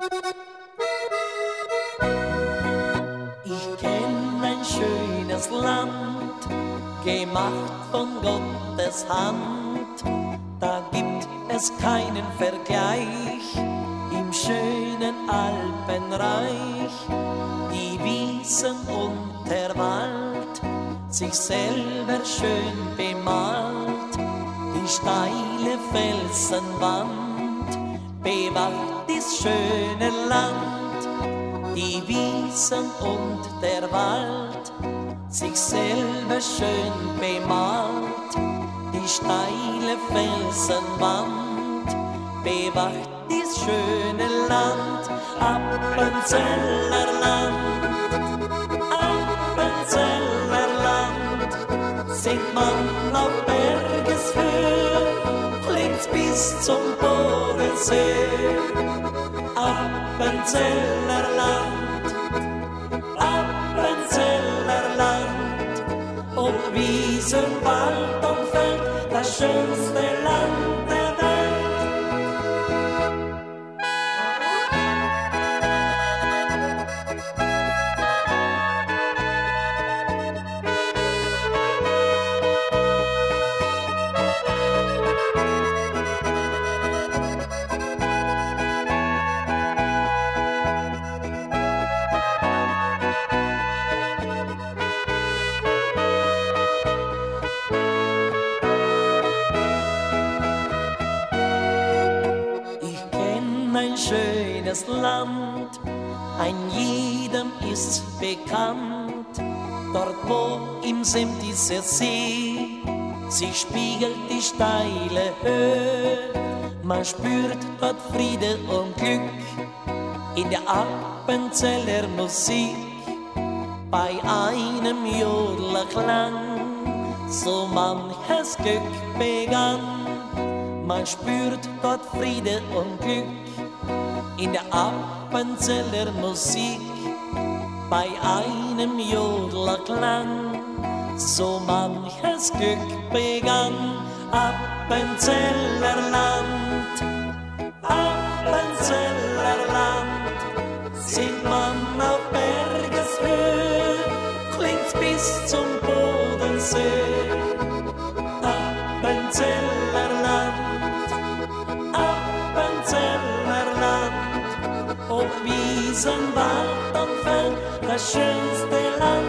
Ich kenn ein schönes Land, gemacht von Gottes Hand. Da gibt es keinen Vergleich im schönen Alpenreich. Die Wiesen und der Wald, sich selber schön bemalt. Die steile Felsenwand bewacht dies schöne Land. Die Wiesen und der Wald, sich selber schön bemalt. Die steile Felsenwand bewacht dies schöne Land. Appenzeller Land, Appenzeller Land, singt man auf Bergeshöhe, klingt's bis zum Bodensee. Appenzeller Land, Appenzeller Land, ob Wiesen, Wald und Feld, das schönste Land der Welt. Ein schönes Land, ein jedem ist bekannt. Dort, wo im Sem dieser See sich spiegelt die steile Höhe, man spürt dort Friede und Glück in der Appenzeller Musik. Bei einem Jodlerklang so manches Glück begann. Man spürt dort Friede und Glück in der Appenzeller Musik. Bei einem Jodlerklang so manches Glück begann. Appenzeller Land, Appenzeller Land, singt man auf Bergeshöhe, klingt's bis zum Bodensee. Appenzeller Land, Appenzeller Land, ob Wiesen, Wald und Feld, das schönste Land